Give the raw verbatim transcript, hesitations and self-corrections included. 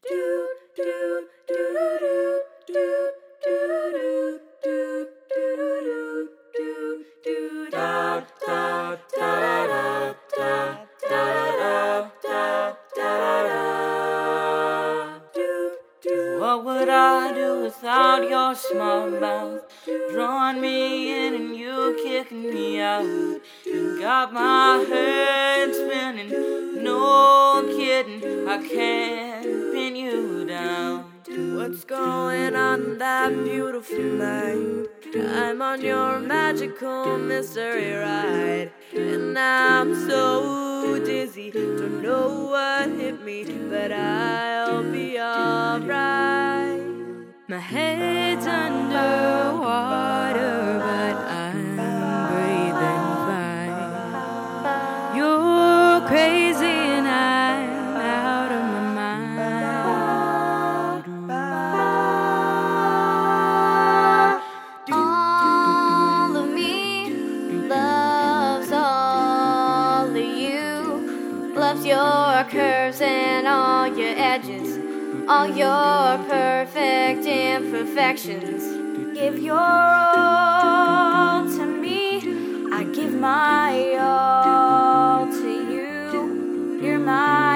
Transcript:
What would I do without your smart mouth? Drawing me in and you kicking me out. You got my head spinning, no kidding, I can't pin you down. What's going on that beautiful night? I'm on your magical mystery ride, and I'm so dizzy, don't know what hit me, but I'll be alright. My head's underwater, but I'm breathing fine. You're crazy and I'm out of my mind. All of me loves all of you, loves your curves and all your edges, all your perfect imperfections. Give your all to me, I give my all to you. You're my